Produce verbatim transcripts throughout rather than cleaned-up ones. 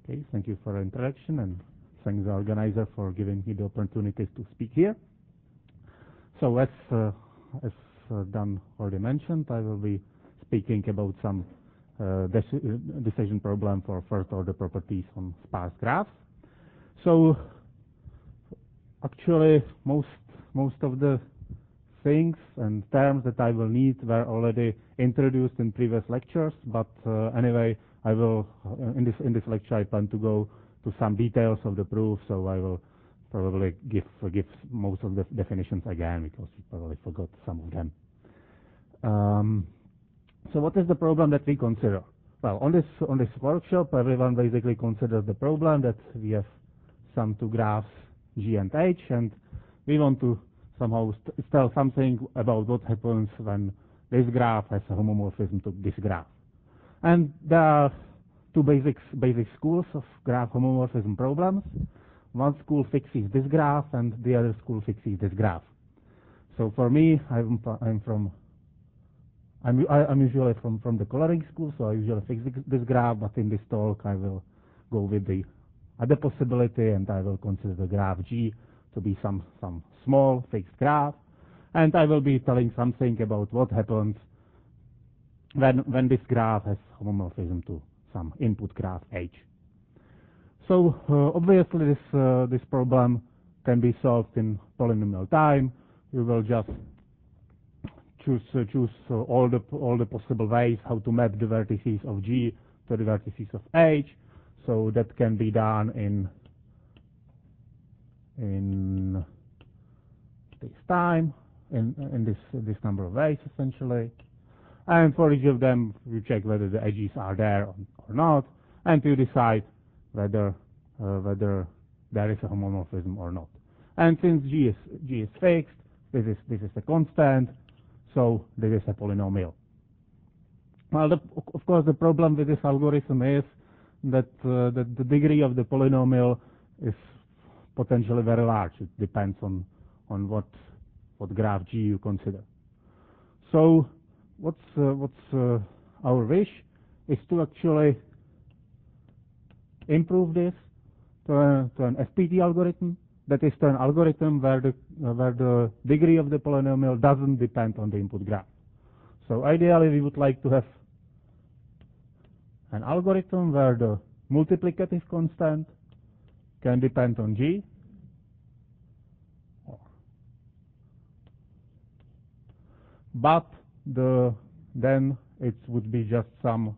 Okay, thank you for the introduction, and thank the organizer for giving me the opportunity to speak here. So as uh, as uh, Dan already mentioned, I will be speaking about some uh, deci decision problem for first order properties on sparse graphs. So actually most most of the things and terms that I will need were already introduced in previous lectures, but uh, anyway, I will uh, in this in this lecture I plan to go to some details of the proof, so I will probably give uh, give most of the definitions again because we probably forgot some of them. Um, so what is the problem that we consider? Well, on this on this workshop, everyone basically considers the problem that we have some two graphs G and H, and we want to somehow st tell something about what happens when this graph has a homomorphism to this graph. And there are two basic basic schools of graph homomorphism problems. One school fixes this graph, and the other school fixes this graph. So for me, I'm I'm from I'm I'm usually from from the coloring school, so I usually fix this graph. But in this talk, I will go with the other possibility, and I will consider the graph G to be some some small fixed graph, and I will be telling something about what happens when when this graph has homomorphism to some input graph H. So uh, obviously this uh, this problem can be solved in polynomial time. We will just choose uh, choose uh, all the all the possible ways how to map the vertices of G to the vertices of H. So that can be done in in this time, in in this this number of ways essentially. And for each of them, you check whether the edges are there or, or not, and you decide whether uh, whether there is a homomorphism or not. And since G is G is fixed, this is this is a constant, so this is a polynomial. Well, the, of course, the problem with this algorithm is that uh, that the degree of the polynomial is potentially very large. It depends on on what what graph G you consider. So what's uh, what's uh, our wish is to actually improve this to, a, to an S P T algorithm, that is to an algorithm where the uh, where the degree of the polynomial doesn't depend on the input graph. So ideally we would like to have an algorithm where the multiplicative constant can depend on G, but the then it would be just some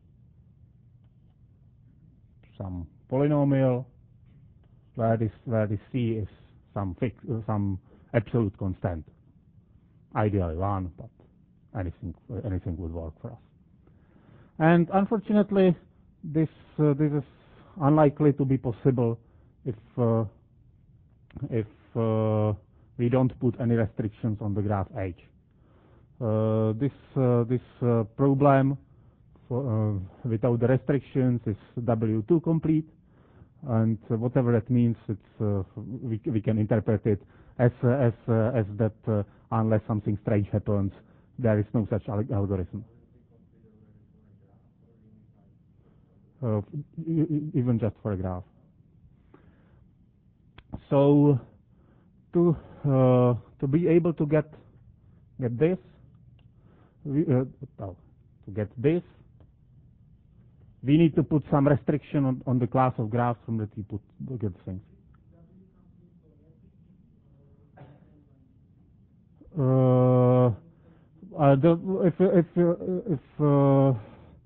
some polynomial where this where this C is some fix uh, some absolute constant, ideally one, but anything anything would work for us. And unfortunately, this uh, this is unlikely to be possible if uh, if uh, we don't put any restrictions on the graph H. Uh, this uh, this uh, problem for, uh, without the restrictions is W two complete, and uh, whatever that means, it's uh, we we can interpret it as uh, as uh, as that uh, unless something strange happens, there is no such al algorithm. Uh, even just for a graph. So to uh, to be able to get get this, we, uh, well, to get this, we need to put some restriction on, on the class of graphs from that we put to get things. Uh, uh, the, if if if uh,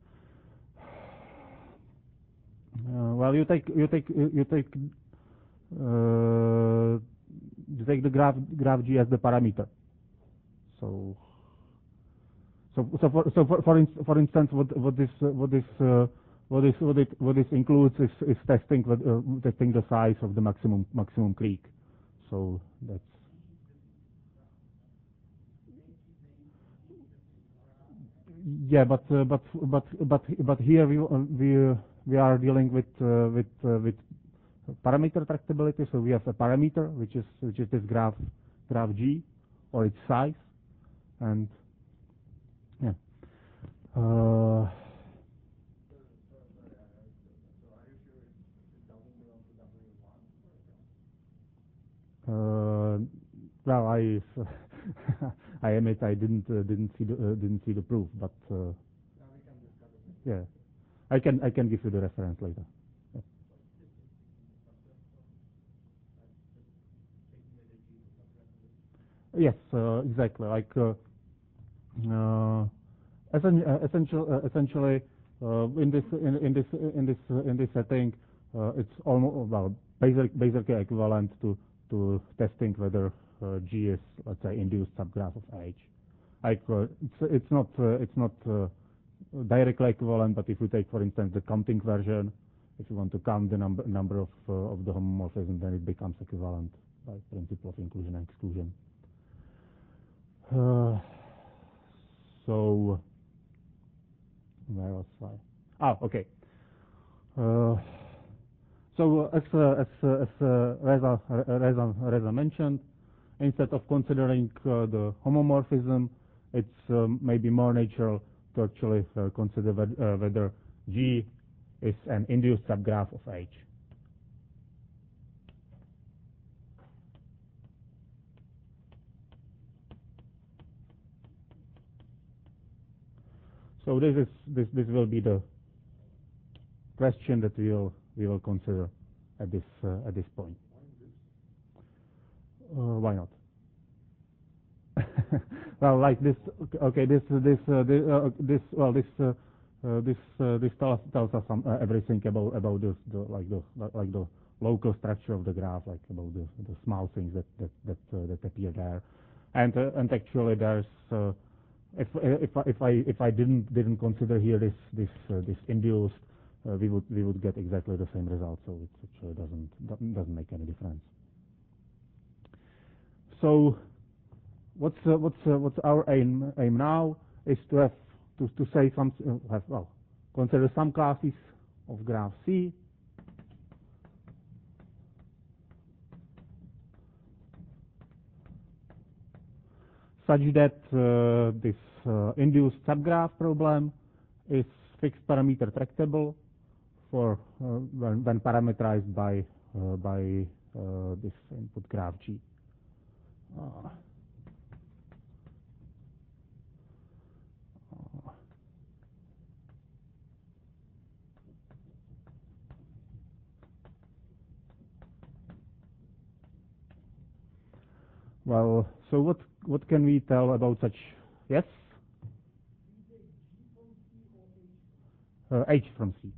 Uh, well, you take you take you take uh, you take the graph graph G as the parameter. So so so for so for for, in, for instance, what what this uh, what this uh, what this what it what this includes is is testing with, uh, testing the size of the maximum maximum creek. So that's yeah, but uh, but but but but here we uh, we uh, we are dealing with uh, with uh, with parameter tractability. So we have a parameter which is which is this graph graph G or its size, and yeah. Uh, well, I I admit I didn't uh, didn't see the uh, didn't see the proof, but uh, yeah, I can I can give you the reference later. Yeah. Yes, uh, exactly. Like uh, uh, essen uh, essential, uh, essentially, uh, in this in, in this in this uh, in this setting, uh, it's almost well basic, basically equivalent to to testing whether uh, G is, let's say, induced subgraph of H. Like uh, it's it's not uh, it's not uh, directly equivalent, but if we take, for instance, the counting version, if you want to count the number number of uh, of the homomorphism, then it becomes equivalent by principle of inclusion and exclusion. Uh, so where was I? Ah, okay. Uh, so uh, as uh, as uh, as uh, Reza, Reza Reza mentioned, instead of considering uh, the homomorphism, it's um, maybe more natural to actually uh, consider uh, whether G is an induced subgraph of H. So this is this this will be the question that we will we will consider at this uh, at this point. Uh, why not? Well, like this. Okay, this this uh, this, uh, this well this uh, uh, this uh, this tells, tells us some, uh, everything about about this the, like the like the local structure of the graph, like about the, the small things that that that, uh, that appear there, and uh, and actually there's uh, if if I, if I if I didn't didn't consider here this this uh, this induced, uh, we would we would get exactly the same result. So it actually doesn't doesn't make any difference. So what's uh, what's uh, what's our aim aim now is to have to to say some uh, have well consider some classes of graph C such that uh, this uh, induced subgraph problem is fixed parameter tractable for uh, when, when parameterized by uh, by uh, this input graph G. Uh, well, so what what can we tell about such? Yes, uh, H from C.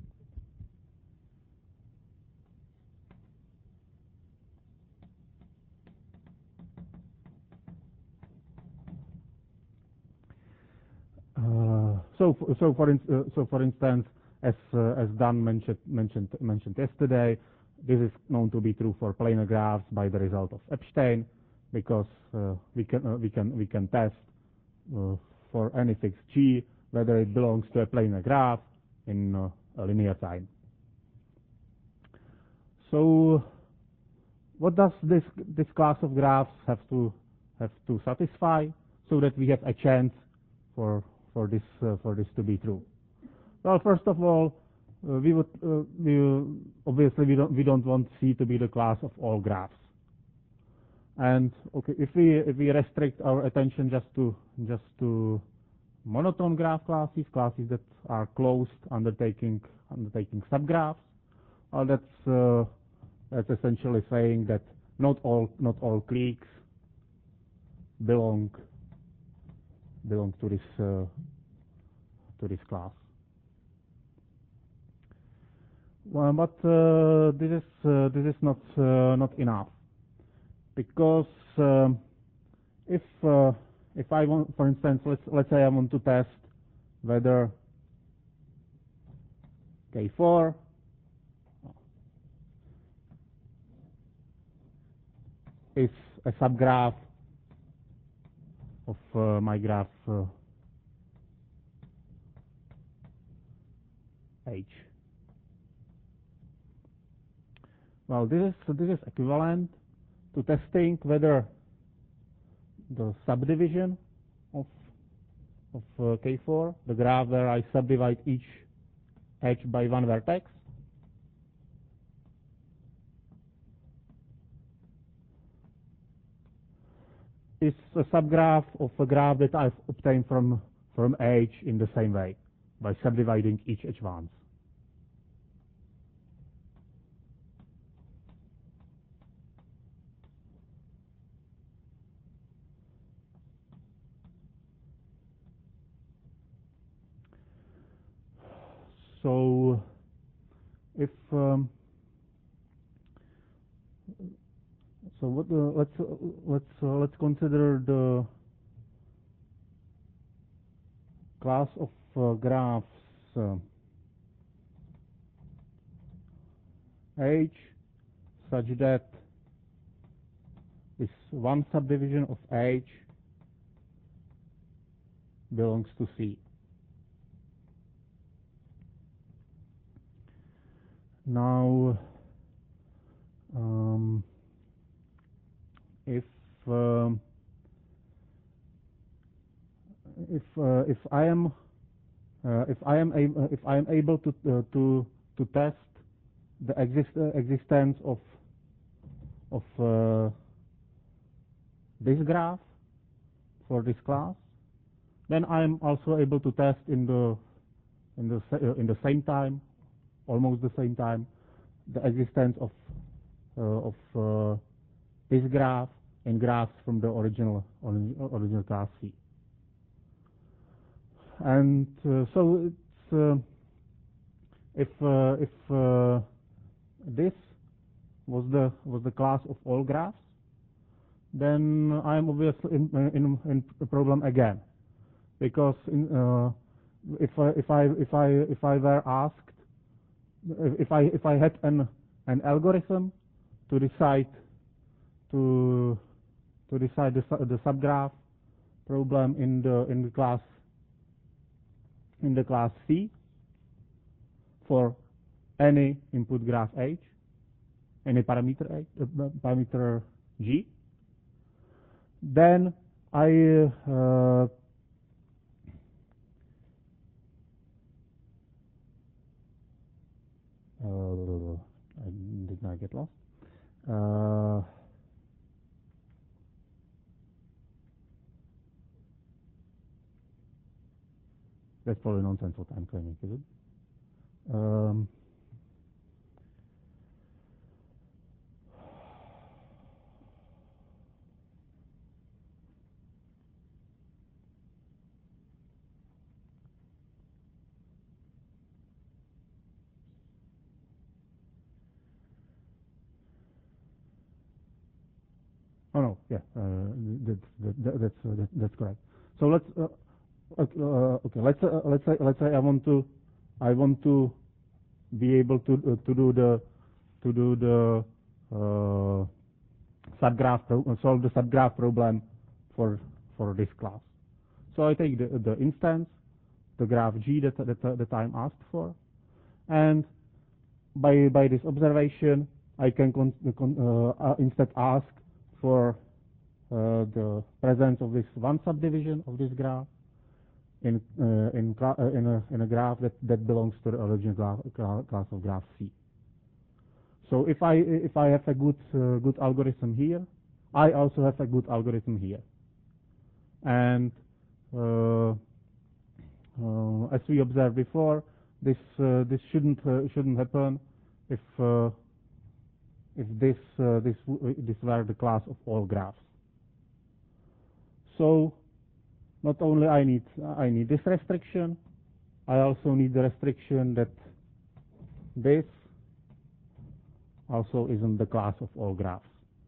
Uh, so, f- so for in, uh, so for instance, as uh, as Dan mentioned mentioned mentioned yesterday, this is known to be true for planar graphs by the result of Epstein, because uh, we can uh, we can we can test uh, for any fixed G whether it belongs to a planar graph in uh, a linear time. So, what does this this class of graphs have to have to satisfy so that we have a chance for for this uh, for this to be true? Well, first of all, uh, we would uh, we will, obviously we don't we don't want C to be the class of all graphs. And okay, if we if we restrict our attention just to just to monotone graph classes, classes that are closed undertaking undertaking subgraphs, well, that's uh, that's essentially saying that not all not all cliques belong belong to this uh, to this class. Well, but uh, this is uh, this is not uh, not enough, because um, if uh, if I want, for instance, let's let's say I want to test whether K four is a subgraph of uh, my graph uh, H. Well, this is so this is equivalent to testing whether the subdivision of of uh, K four, the graph where I subdivide each H by one vertex, is a subgraph of a graph that I've obtained from, from H in the same way, by subdividing each H once. So if um, so, what, uh, let's uh, let's uh, let's consider the class of uh, graphs uh, H such that this one subdivision of H belongs to C. Now, um, if um, if uh, if I am uh, if I am able if I am able to uh, to to test the exist uh, existence of of uh, this graph for this class, then I am also able to test in the in the uh, in the same time, almost the same time, the existence of uh, of uh, this graph in graphs from the original original class C. And uh, so it's uh, if uh, if uh, this was the was the class of all graphs, then I am obviously in, in, in a problem again, because in, uh, if I if I if I if I were asked if I if I had an an algorithm to decide to to decide the the subgraph problem in the in the class in the class C for any input graph H, any parameter H, uh, parameter G, then I uh, uh, I did not get lost. Uh, that's probably nonsense what I'm claiming, is it? Um, oh no, yeah, uh, that's that, that's uh, that, that's correct. So let's uh, okay, uh, okay, let's uh, let's say let's say I want to I want to be able to uh, to do the to do the uh, subgraph pro solve the subgraph problem for for this class. So I take the the instance, the graph G that that, that I'm asked for, and by by this observation I can con con uh, uh, instead ask for uh, the presence of this one subdivision of this graph in uh, in, uh, in a in a graph that that belongs to the original graph, class of graph C. So if I if I have a good uh, good algorithm here, I also have a good algorithm here, and uh, uh, as we observed before, this uh, this shouldn't uh, shouldn't happen if uh, if this uh, this this were the class of all graphs. So not only I need I need this restriction, I also need the restriction that this also isn't the class of all graphs.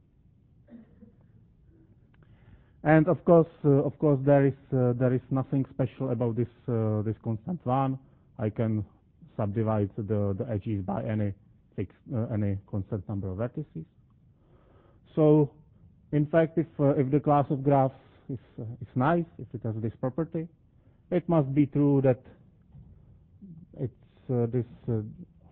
And of course, uh, of course, there is uh, there is nothing special about this uh, this constant one. I can subdivide the the edges by any fixed uh, any constant number of vertices. So, in fact, if uh, if the class of graphs is uh, is nice, if it has this property, it must be true that it's uh, this. Uh,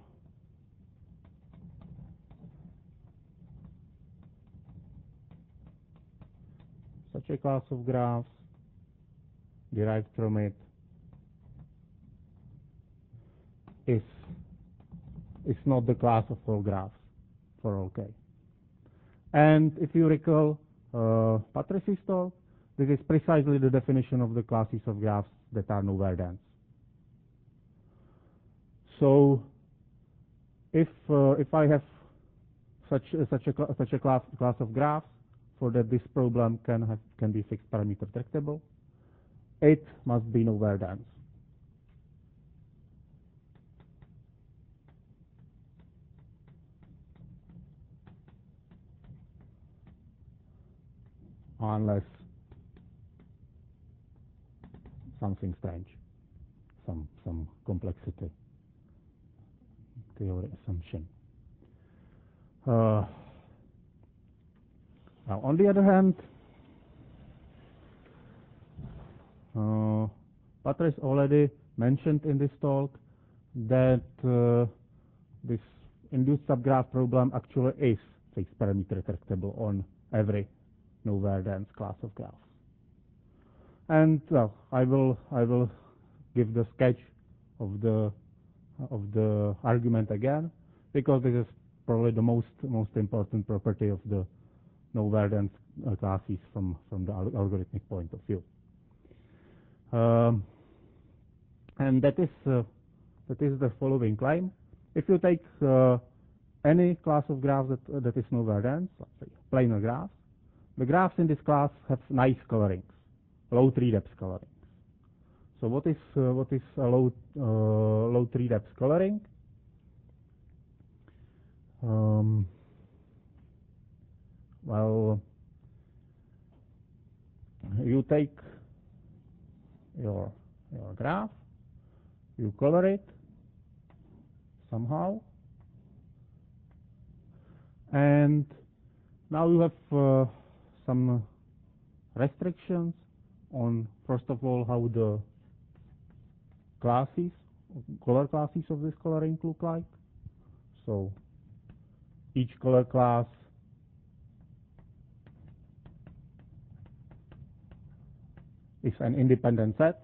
such a class of graphs derived from it is is not the class of all graphs for all k. And if you recall, uh, Patrice's talk, this is precisely the definition of the classes of graphs that are nowhere dense. So if uh, if I have such uh, such a such a class class of graphs, for that this problem can have can be fixed parameter tractable, it must be nowhere dense. Unless something strange, some some complexity theory assumption. Uh, now, on the other hand, uh, Patrice already mentioned in this talk that uh, this induced subgraph problem actually is fixed parameter tractable on every nowhere dense class of graphs. And well, I will I will give the sketch of the of the argument again, because this is probably the most most important property of the nowhere dense uh, classes from from the algorithmic point of view. Um, and that is uh, that is the following claim: if you take uh, any class of graphs that uh, that is nowhere dense, let's say planar graphs, the graphs in this class have nice colorings, low three depth colorings. So what is uh, what is a low uh, low three depth coloring? Um, well, you take your your graph, you color it somehow, and now you have uh, some restrictions on, first of all, how the classes, color classes of this coloring look like. So each color class is an independent set.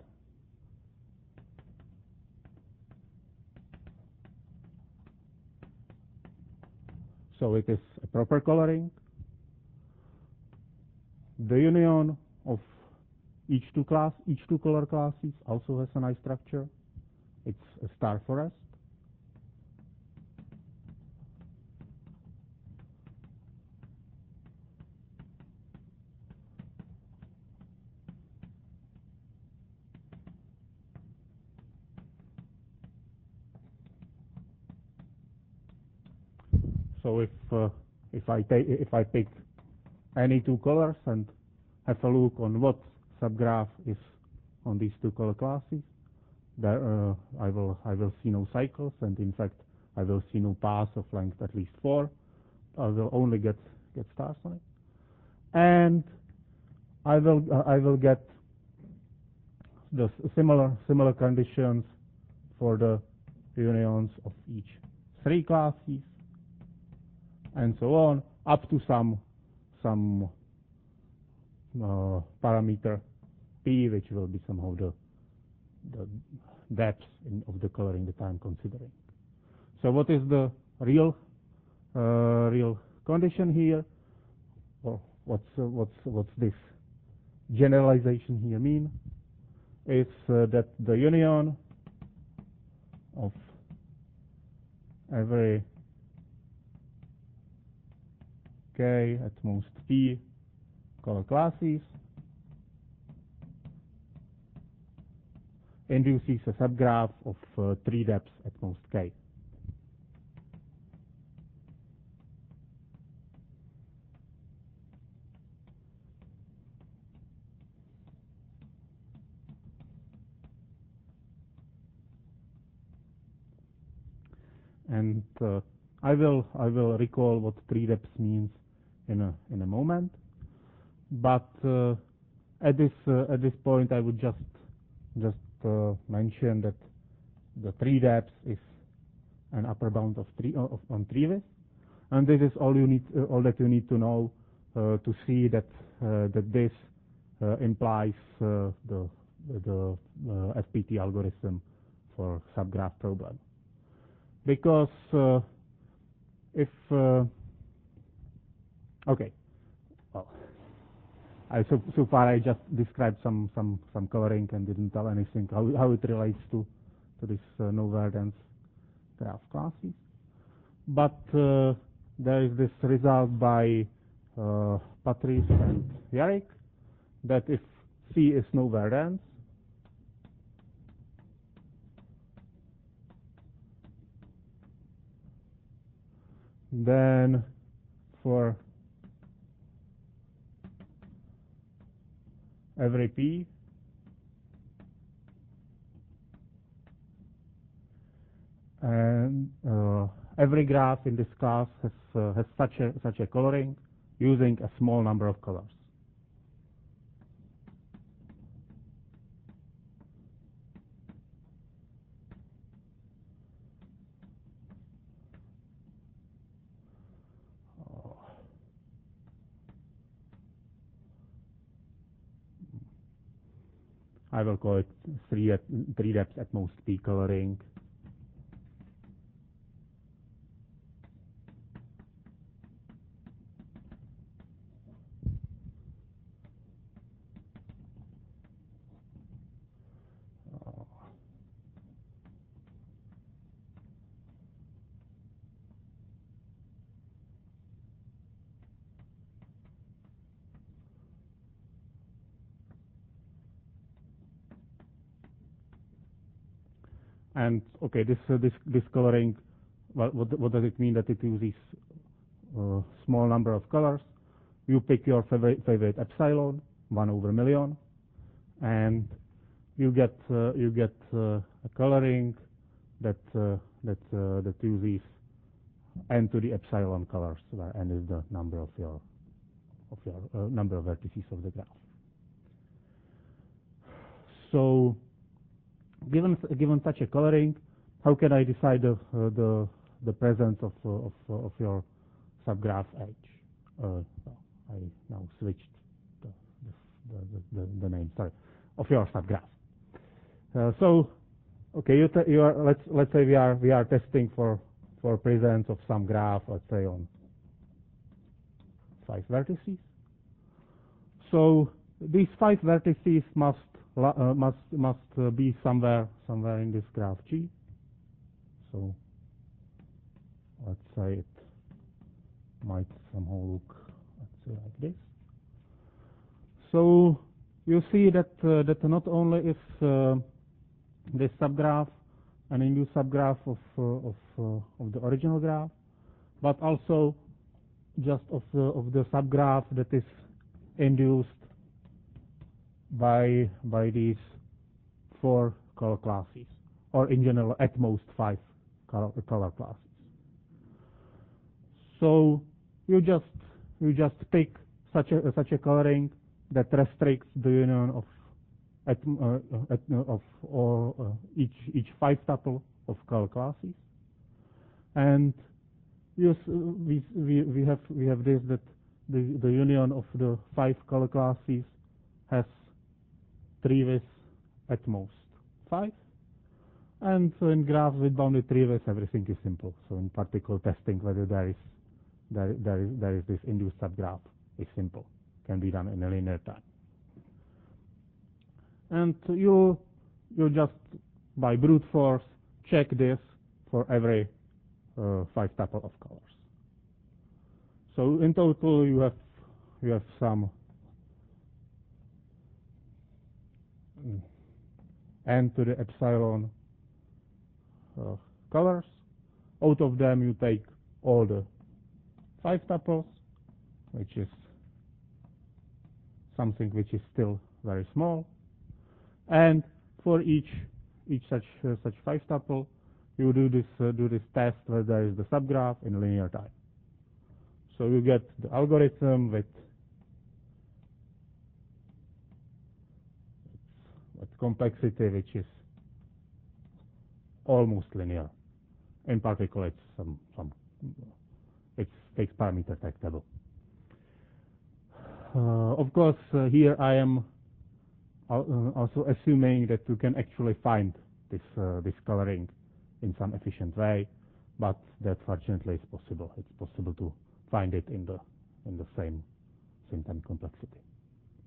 So it is a proper coloring. The union of each two class, each two color classes also has a nice structure. It's a star forest. So if uh, if I take if I pick any two colors and have a look on what subgraph is on these two color classes, there uh, I will I will see no cycles, and in fact I will see no paths of length at least four. I will only get get stars on it, and I will uh, I will get the similar similar conditions for the unions of each three classes, and so on, up to some some uh, parameter p, which will be somehow the the depth in, of the coloring that I'm considering. So what is the real uh, real condition here, or what's uh, what's what's this generalization here mean? It's uh, that the union of every k at most p color classes induces a subgraph of uh, three depths at most k. And uh, I will I will recall what three depths means in a in a moment. But uh, at this uh, at this point, I would just just uh, mention that the three depths is an upper bound of three uh, of, on three width, and this is all you need uh, all that you need to know uh, to see that uh, that this uh, implies uh, the the uh, F P T algorithm for subgraph problem. Because uh, if uh, okay, well, I, so, so far I just described some, some, some coloring and didn't tell anything how, how it relates to, to this uh, no-verdance graph classes. But uh, there is this result by uh, Patrice and Jarek that if C is no-verdance, then for every P, and uh, every graph in this class has, uh, has such a such a coloring using a small number of colors. I will call it three at, three depths at most P coloring. And okay, this uh, this this coloring, well, what what does it mean that it uses uh, small number of colors? You pick your favorite favorite epsilon, one over million, and you get uh, you get uh, a coloring that uh, that uh, that uses n to the epsilon colors, where n is the number of your of your uh, number of vertices of the graph. So, given given such a coloring, how can I decide the uh, the the presence of uh, of uh, of your subgraph H? Uh, I now switched the the, the, the, the name. Sorry, of your subgraph. Uh, so, okay, you, you are let's let's say we are we are testing for for presence of some graph, let's say on five vertices. So these five vertices must uh, must must uh, be somewhere somewhere in this graph G. So let's say it might somehow look, let's say, like this. So you see that uh, that not only is uh, this subgraph an induced subgraph of uh, of uh, of the original graph, but also just of the of the subgraph that is induced by by these four color classes, or in general at most five color, color classes. So you just you just pick such a such a coloring that restricts the union of at, uh, at, uh, of or uh, each each five tuple of color classes, and yes, we we we have we have this that the the union of the five color classes has treewidth at most five. And so in graphs with bounded treewidth, everything is simple. So in particle testing whether there is there there is there is this induced subgraph is simple, can be done in a linear time. And you you just by brute force check this for every uh, five tuple of colors. So in total you have you have some n to the epsilon uh, colors. Out of them you take all the five tuples, which is something which is still very small, and for each each such uh, such five tuple, you do this uh, do this test where there is the subgraph in linear time. So you get the algorithm with with complexity which is almost linear. In particular, it's some some it's fixed parameter tractable. Uh, of course, uh, here I am uh, also assuming that you can actually find this uh, this coloring in some efficient way, but that fortunately is possible. It's possible to find it in the in the same same time complexity.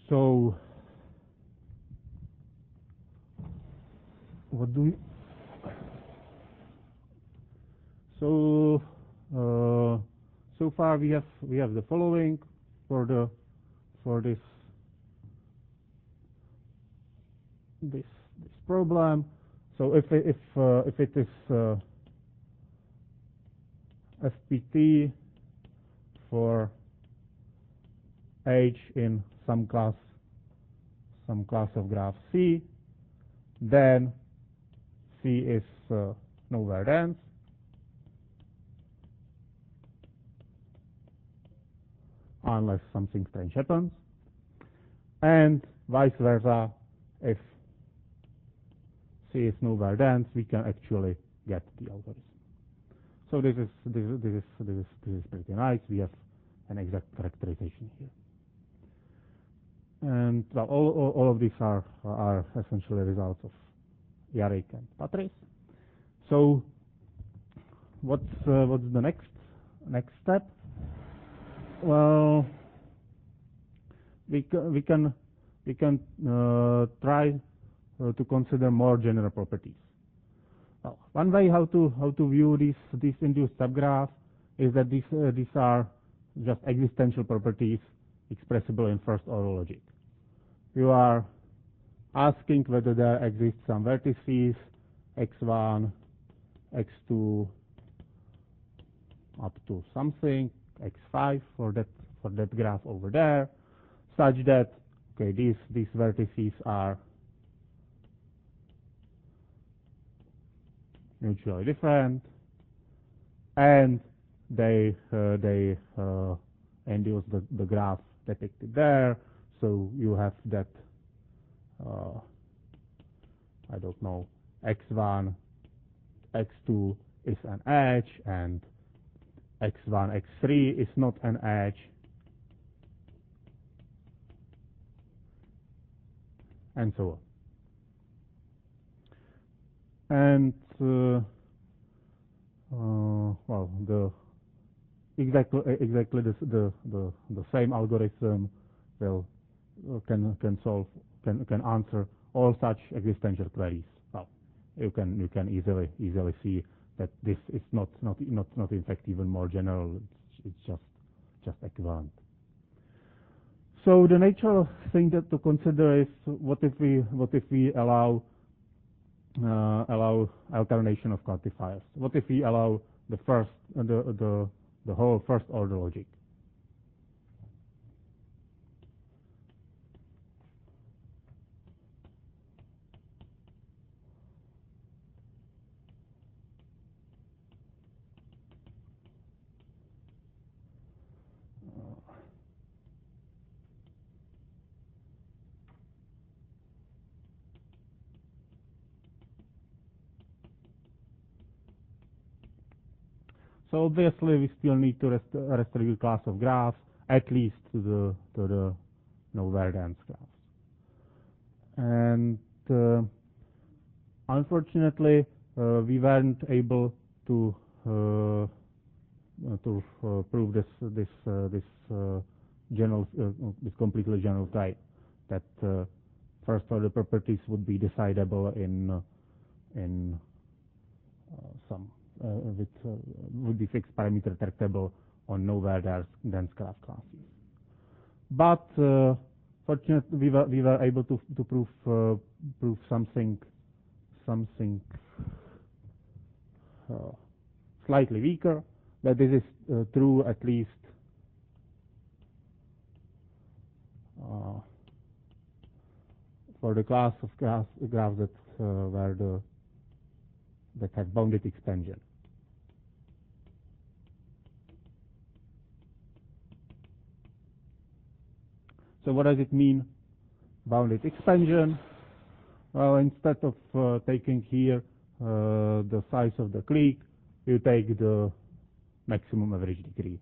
So what do we so uh, so far we have we have the following for the for this this this problem. So if if uh, if it is uh, F P T for H in some class some class of graph C, then C is uh, nowhere dense, unless something strange happens, and vice versa. If C is nowhere dense, we can actually get the algorithm. So this is this is this is this is, this is pretty nice. We have an exact characterization here. And well, all, all, all of these are are essentially results of Jarek and Patrice. So what's uh, what's the next next step? Well, we can we can we can uh, try uh, to consider more general properties. Well, one way how to how to view these these induced subgraphs is that these uh, these are just existential properties expressible in first order logic. You are asking whether there exist some vertices x one, x two, up to something x five for that for that graph over there, such that okay these these vertices are mutually different, and they uh, they uh, induce the, the graph depicted there. So you have that uh, I don't know x one, x two is an edge, and x one, x three is not an edge, and so on. And uh, uh, well, the exactly exactly the the the, the same algorithm will uh, can can solve can can answer all such existential queries. Well, you can you can easily easily see that this is not not not not in fact even more general. It's, it's just just equivalent. So the natural thing that to consider is what if we what if we allow uh, allow alternation of quantifiers? What if we allow the first uh, the the the whole first order logic? So obviously we still need to rest restrict class of graphs at least to the to the nowhere dense graphs. And uh, unfortunately uh, we weren't able to uh, to uh, prove this this uh, this uh, general uh, this completely general type that uh, first order properties would be decidable in uh, in uh, some uh, with uh, would be fixed parameter tractable on nowhere dense graph classes. But uh, fortunately, we were we were able to to prove uh, prove something something uh, slightly weaker. That this is uh, true at least uh, for the class of graphs, graphs that uh, where the that have bounded expansion. So what does it mean, bounded expansion? Well, instead of uh, taking here uh, the size of the clique, you take the maximum average degree.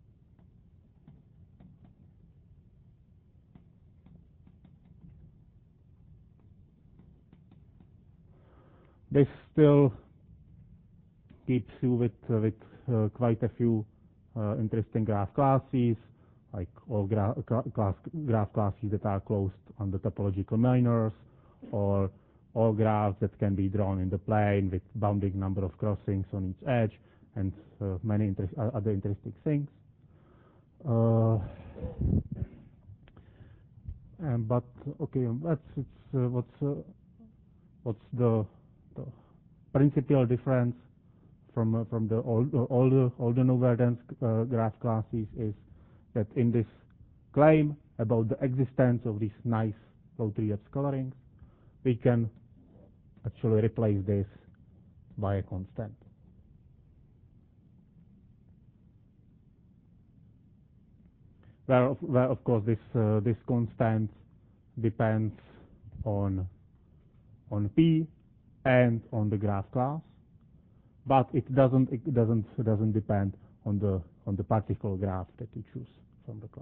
This still keeps you with uh, with uh, quite a few uh, interesting graph classes. like all gra class, graph classes that are closed on the topological minors, or all graphs that can be drawn in the plane with bounding number of crossings on each edge, and uh, many inter other interesting things. Uh, and but okay, that's it's uh, what's uh, what's the, the principal difference from uh, from the old uh, older older Noethern uh, graph classes is that in this claim about the existence of these nice low three depth colorings, we can actually replace this by a constant. Where of, where of course this uh, this constant depends on on P and on the graph class, but it doesn't it doesn't it doesn't depend on the on the particular graph that you choose from the class.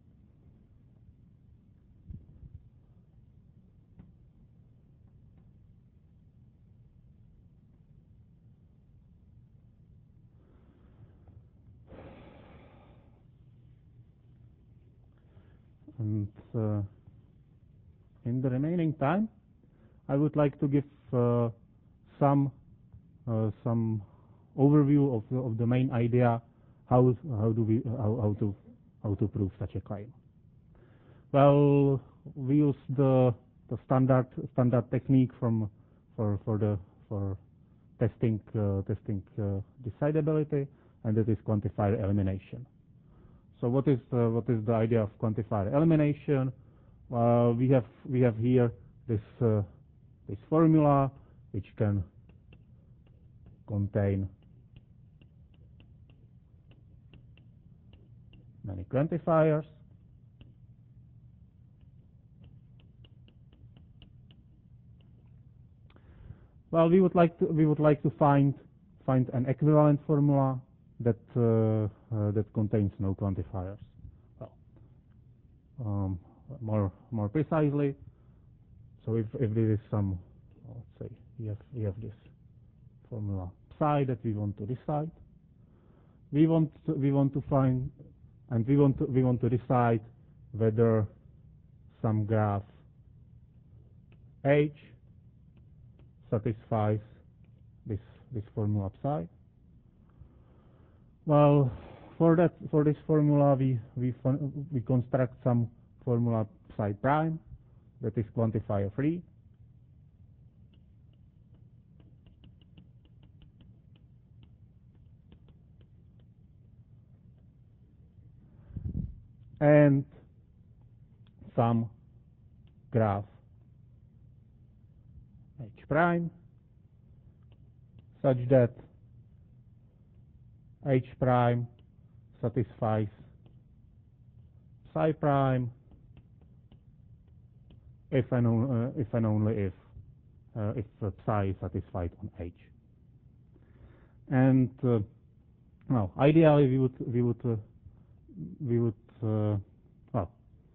And uh, in the remaining time, I would like to give uh, some uh, some overview of the, of the main idea. How how do we how, how to how to prove such a claim? Well, we use the the standard standard technique from for for the for testing uh, testing uh, decidability, and that is quantifier elimination. So what is uh, what is the idea of quantifier elimination? Uh, we have we have here this uh, this formula which can contain many quantifiers. Well, we would like to we would like to find find an equivalent formula that uh, uh, that contains no quantifiers. Well, um, more more precisely, so if if this is some, let's say we have we have this formula psi that we want to decide, we want to, we want to find and we want to we want to decide whether some graph H satisfies this this formula psi. Well, for that for this formula we we we construct some formula psi prime that is quantifier free, and some graph H prime such that H prime satisfies psi prime if and, uh, if and only if uh, if uh, psi is satisfied on H. And uh, well, ideally we would we would uh, we would uh, well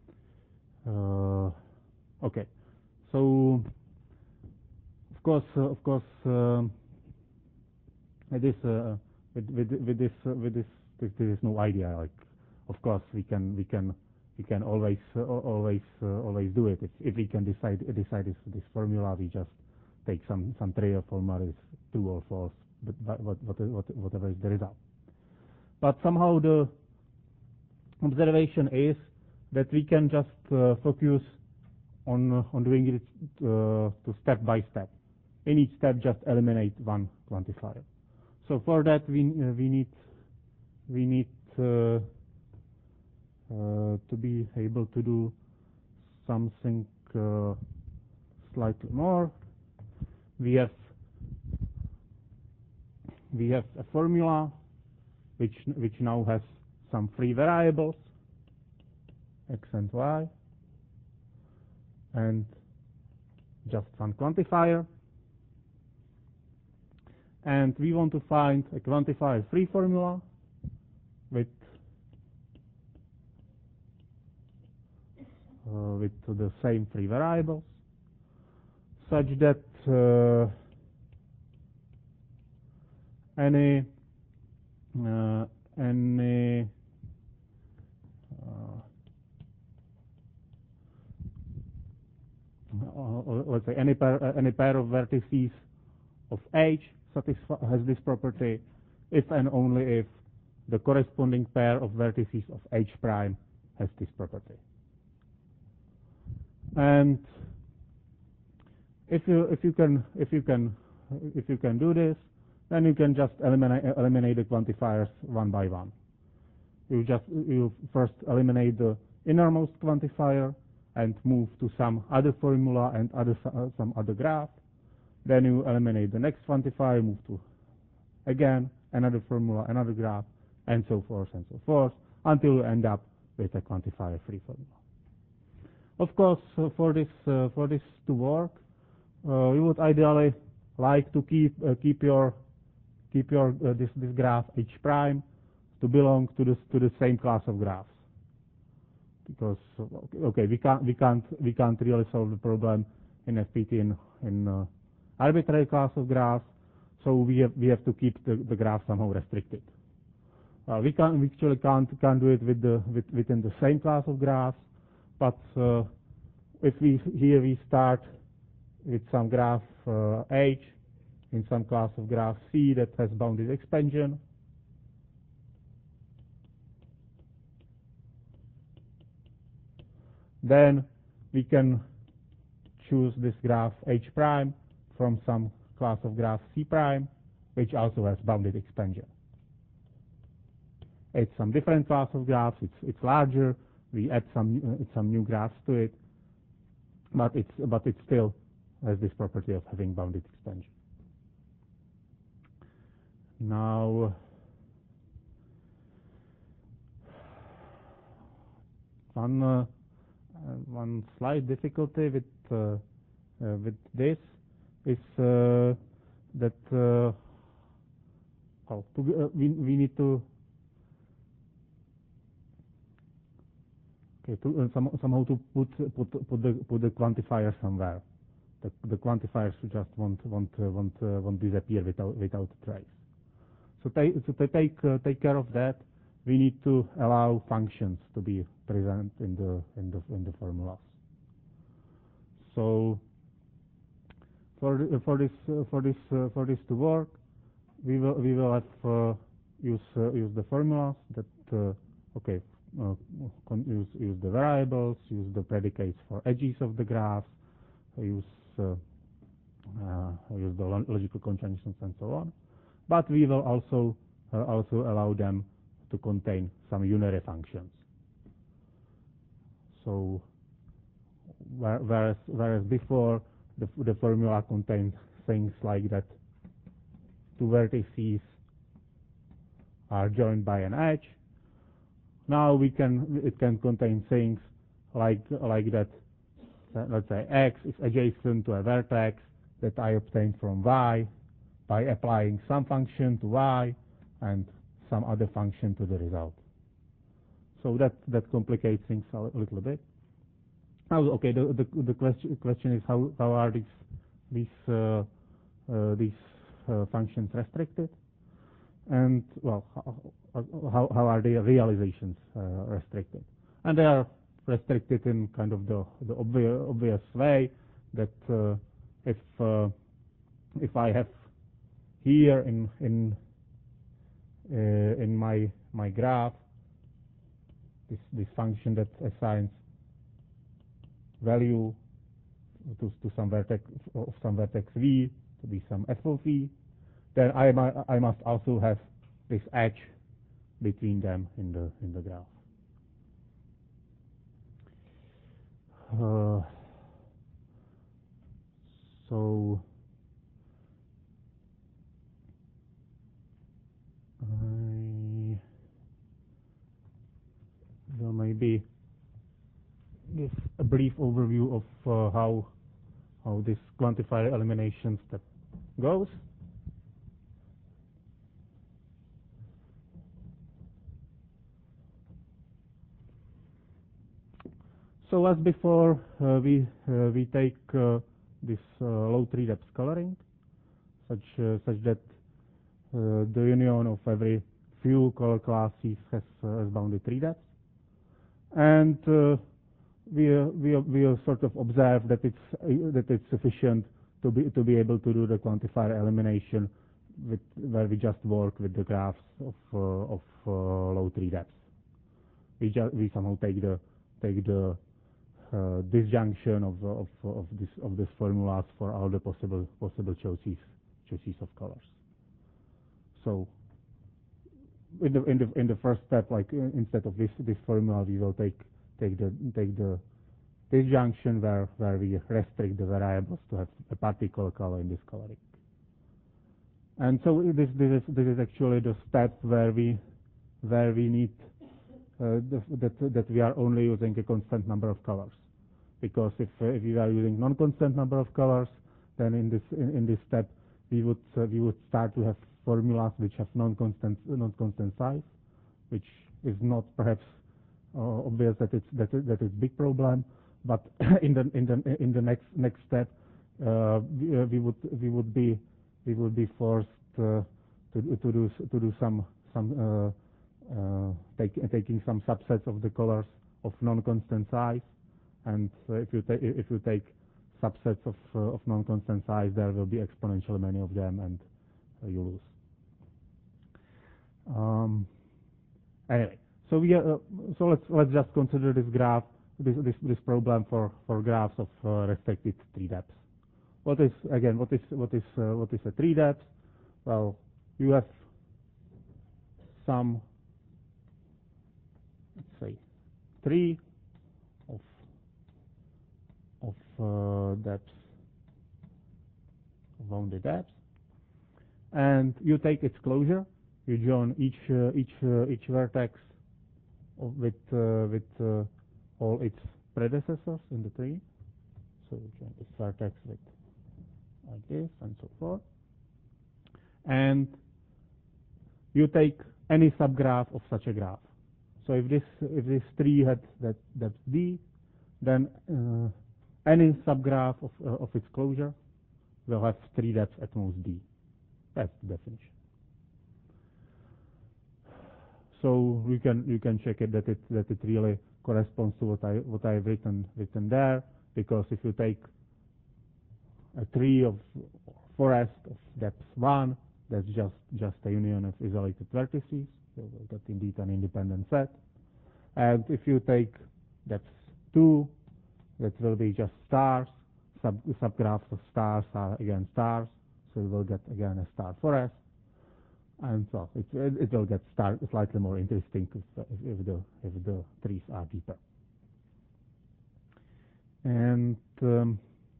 uh, okay. So of course uh, of course um, this uh, with, with with this uh, with this this there is no idea. Like of course we can we can we can always uh, always uh, always do it if if we can decide decide this this formula. We just take some some trivial formula, is true or false, but, but what, what, what, whatever is the result. But somehow the observation is that we can just uh, focus on uh, on doing it uh, to step by step. In each step, just eliminate one quantifier. So for that, we uh, we need we need uh, uh, to be able to do something uh, slightly more. We have we have a formula which which now has some free variables x and y, and just one quantifier. And we want to find a quantifier-free formula with uh, with the same free variables, such that uh, any uh, any uh, let's say any pair, uh, any pair of vertices of H has this property if and only if the corresponding pair of vertices of H prime has this property. And if you if you can if you can if you can do this, then you can just eliminate eliminate the quantifiers one by one. You just you first eliminate the innermost quantifier and move to some other formula and other uh, some other graph. Then you eliminate the next quantifier, move to again another formula, another graph, and so forth and so forth until you end up with a quantifier-free formula. Of course, uh, for this uh, for this to work, uh, you would ideally like to keep uh, keep your keep your uh, this this graph H prime to belong to this to the same class of graphs, because okay we can't we can't we can't really solve the problem in F P T in in uh, arbitrary class of graphs, so we have we have to keep the, the graph somehow restricted. Uh, we can we actually can't can't do it with the with, within the same class of graphs, but uh, if we here we start with some graph uh, H in some class of graph C that has bounded expansion, then we can choose this graph H prime from some class of graph C prime, which also has bounded expansion. It's some different class of graphs. It's it's larger. We add some uh, some new graphs to it, but it's but it still has this property of having bounded expansion. Now, one uh, one slight difficulty with uh, uh, with this is uh, that uh, oh, to, uh, we we need to okay to uh, some, somehow to put put put the put the quantifier somewhere. The, the quantifiers just won't won't uh, won't uh, won't disappear without without a trace. So, take, so to take uh, take care of that, we need to allow functions to be present in the in the in the formulas. So for the, for this uh, for this uh, for this to work, we will we will have uh, use uh, use the formulas that uh, okay uh, use use the variables, use the predicates for edges of the graphs, use uh, uh, use the logical conjunctions and so on. But we will also uh, also allow them to contain some unary functions. So whereas whereas before the the formula contained things like that two vertices are joined by an edge. Now we can it can contain things like like that. Uh, let's say X is adjacent to a vertex that I obtain from Y by applying some function to Y and some other function to the result. So that that complicates things a little bit. Now, okay, the the, the question question is how how are these these uh, uh, these uh, functions restricted, and well how how are their realizations uh, restricted? And they are restricted in kind of the the obvious obvious way that uh, if uh, if I have here in in uh, in my my graph this this function that assigns value to to some vertex of some vertex v to be some f of v, then I I must also have this edge between them in the in the graph. Uh, so I will maybe give a brief overview of uh, how how this quantifier elimination step goes. So as before, uh, we uh, we take uh, this uh, low three depth coloring, such uh, such that uh, the union of every few color classes has, uh, has bounded three depths, and uh, we uh, we uh, we uh, sort of observe that it's uh, that it's sufficient to be to be able to do the quantifier elimination with where we just work with the graphs of uh, of uh, low tree depths. We just we somehow take the take the uh, disjunction of of of this of this formulas for all the possible possible choices choices of colors. So in the in the in the first step, like uh, instead of this this formula, we will take take the take the disjunction where where we restrict the variables to have a particular color in this coloring. And so this this is this is actually the step where we where we need uh, the, that that we are only using a constant number of colors, because if uh, if we are using non-constant number of colors, then in this in, in this step we would uh, we would start to have formulas which have non-constant non-constant size, which is not perhaps uh, obvious that it's that that is big problem, but in the in the in the next next step uh, we, uh, we would we would be we would be forced uh, to to do to do some some uh, uh, take, taking some subsets of the colors of non-constant size, and uh, if you take if you take subsets of uh, of non-constant size, there will be exponentially many of them, and uh, you lose. Um, anyway, so we uh, so let's let's just consider this graph this this this problem for for graphs of uh, restricted tree depths. What is again? What is what is uh, what is a tree depth? Well, you have some, let's say, tree of of uh, depths, of bounded depths, and you take its closure. You join each uh, each uh, each vertex of, with uh, with uh, all its predecessors in the tree. So you join this vertex with like this and so forth. And you take any subgraph of such a graph. So if this if this tree had that depth d, then uh, any subgraph of uh, of its closure will have three depths at most d. That's the definition. So you can you can check it that it that it really corresponds to what I what I've written written there, because if you take a tree of forest of depth one, that's just just a union of isolated vertices. So we'll get indeed an independent set. And if you take depth two, that will be just stars. Sub subgraphs of stars are again stars, so you will get again a star forest. And so it it will get star slightly more interesting if, if, if the if the trees are deeper. And um,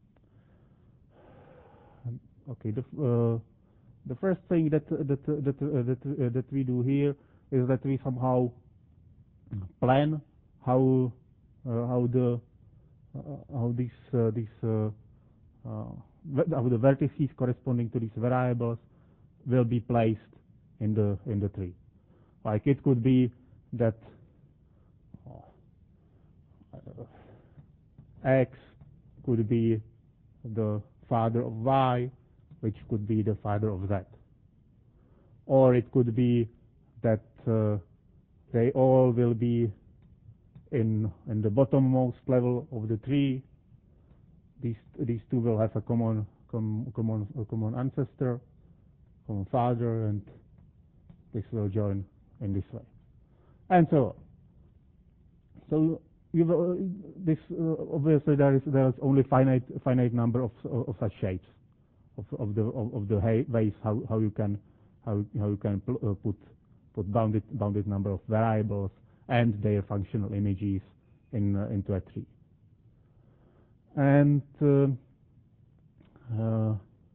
okay, the uh, the first thing that that that uh, that uh, that we do here is that we somehow plan how uh, how the uh, how these uh, these uh, uh, how the vertices corresponding to these variables will be placed in the in the tree. Like it could be that uh, X could be the father of Y, which could be the father of Z. Or it could be that uh, they all will be in in the bottommost level of the tree. These these two will have a common com, common a common ancestor, common father, and this will join in this way, and so on. So you will, this uh, obviously there is there is only finite finite number of of, of such shapes of of the of, of the ways how how you can how how you can uh, put put bounded bounded number of variables and their functional images in uh, into a tree. And uh, uh,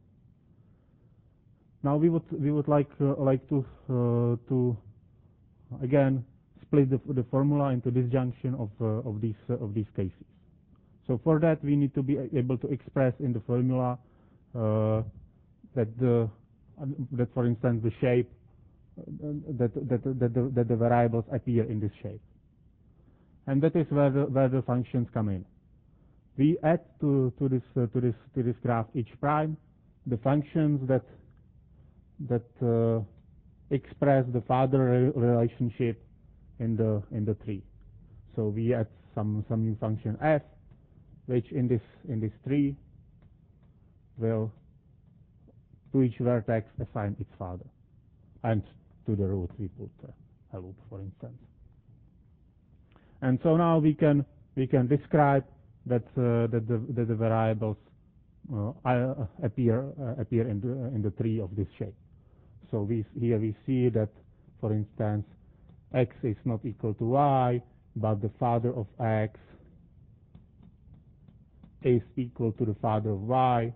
now we would we would like uh, like to uh, to again split the, the formula into disjunction of uh, of these uh, of these cases. So for that we need to be able to express in the formula uh, that the uh, that for instance the shape uh, that that that the, that the variables appear in this shape, and that is where the where the functions come in. We add to to this uh, to this to this graph H prime the functions that that uh, express the father re relationship in the in the tree. So we add some some new function f, which in this in this tree will to each vertex assign its father, and to the root we put uh, a loop, for instance. And so now we can we can describe that uh, that the that the variables uh, uh, appear uh, appear in the uh, in the tree of this shape. So we here we see that, for instance, x is not equal to y, but the father of x is equal to the father of y,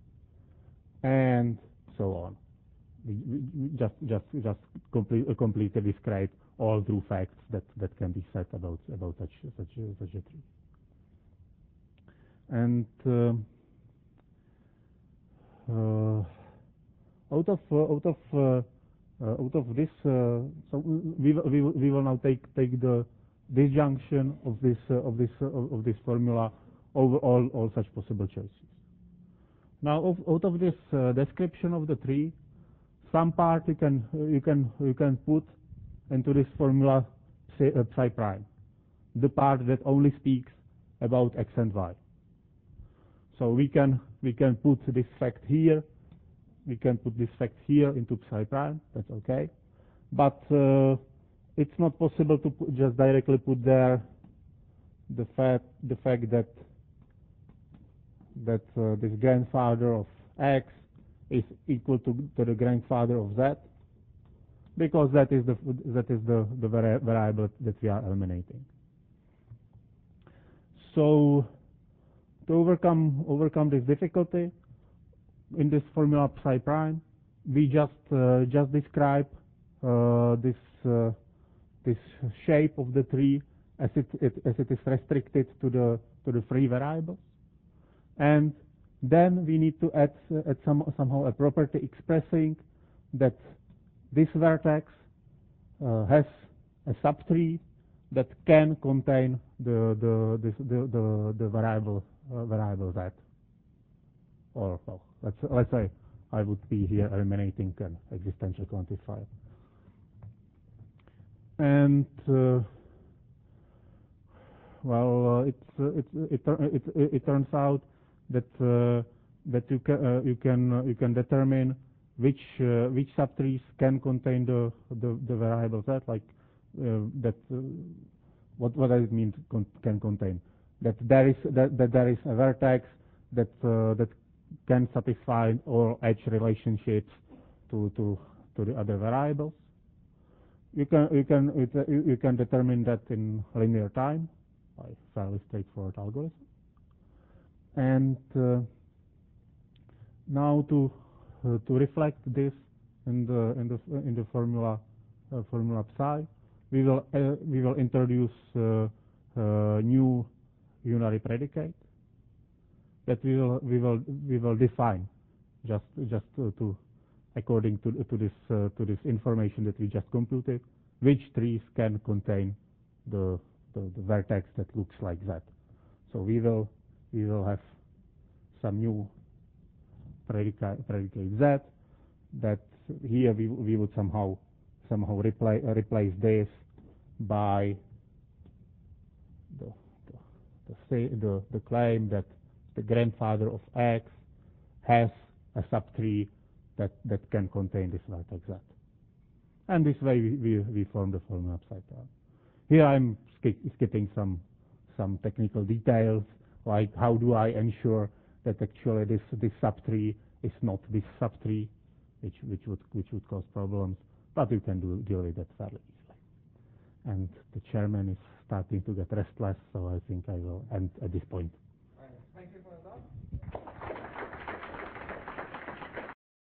and so on. We, we just just just complete, uh, completely describe all true facts that, that can be said about about such such a, such a tree. And uh, uh, out of uh, out of uh, uh, out of this, uh, so we we we will now take take the disjunction of this uh, of this uh, of this formula over all all such possible choices. Now, of, out of this uh, description of the tree, some part you can uh, you can you can put into this formula psi, uh, psi prime, the part that only speaks about x and y. So we can we can put this fact here, we can put this fact here into psi prime. That's okay, but uh, it's not possible to put, just directly put there the fact the fact that that uh, this grandfather of x is equal to, to the grandfather of z, because that is the that is the the vari variable that we are eliminating. So to overcome overcome this difficulty in this formula psi prime, we just uh, just describe uh, this uh, this shape of the tree as it, it as it is restricted to the to the free variables, and then we need to add uh, add some somehow a property expressing that this vertex uh, has a subtree that can contain the the this, the, the the variable uh, variable z. Or well, let's let's say I would be here eliminating an existential quantifier. And uh, well, uh, it's uh, it's it, it it it turns out that uh, that you can uh, you can uh, you can determine which uh, which subtrees can contain the the, the variable z, like uh, that. Uh, what what does it mean con can contain? That there is that, that there is a vertex that uh, that can satisfy all edge relationships to to to the other variables. You can you can you, you can determine that in linear time by fairly straightforward algorithm. And uh, now to uh, to reflect this in the in the in the formula uh, formula psi, we will uh, we will introduce uh, uh, new unary predicate that we will we will we will define just just to, to according to to this uh, to this information that we just computed, which trees can contain the, the the vertex that looks like that. So we will we will have some new predicate predicate z that here we we would somehow somehow replace uh, replace this by the the the, say, the the claim that the grandfather of x has a subtree that that can contain this vertex z. And this way we, we, we form the formula upside down. Here I'm skip, skipping some some technical details, like how do I ensure that actually this this subtree is not this subtree, which which would which would cause problems, but you can do deal with that fairly easily. And the chairman is starting to get restless, so I think I will end at this point.